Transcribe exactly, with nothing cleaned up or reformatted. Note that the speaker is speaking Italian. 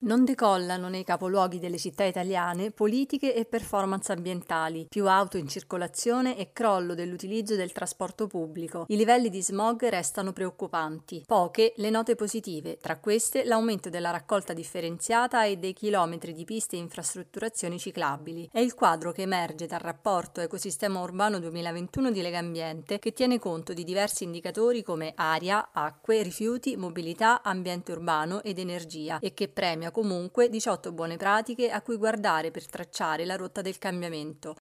Non decollano nei capoluoghi delle città italiane politiche e performance ambientali, più auto in circolazione e crollo dell'utilizzo del trasporto pubblico. I livelli di smog restano preoccupanti. Poche le note positive, tra queste l'aumento della raccolta differenziata e dei chilometri di piste e infrastrutturazioni ciclabili. È il quadro che emerge dal rapporto Ecosistema Urbano duemilaventuno di Legambiente, che tiene conto di diversi indicatori come aria, acque, rifiuti, mobilità, ambiente urbano ed energia e che premia comunque diciotto buone pratiche a cui guardare per tracciare la rotta del cambiamento.